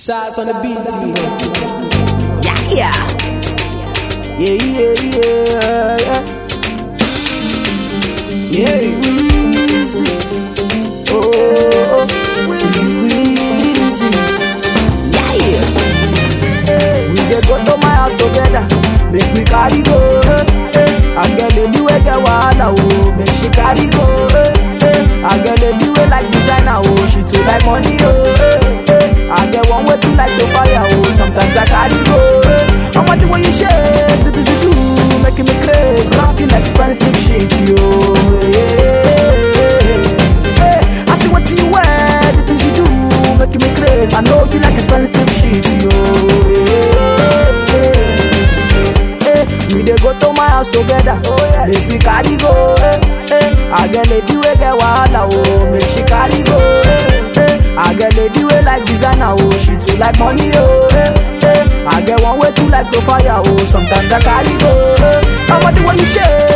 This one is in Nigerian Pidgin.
Shots on the beat, Yeah. Oh, yeah. We dey go to my house together, make we carry go. I get lady wey get wahala, oh, make she carry go. I get lady wey like designer, oh, she too like money, oh. I get one way too like to fire, oh, sometimes I carry go. I want the way you shake, the things you do, making me crazy, talking expensive shit, yo. I see what you wear, the things you do, making me crazy. I know you like expensive shit, yo. We dey go to my house together, make we carry go. I get lady wey get wahala, oh, make she carry go. I get lady wey like designer, oh, she too like money, oh. I get one way too like to fire, oh, sometimes I carry go. I want the way you shake.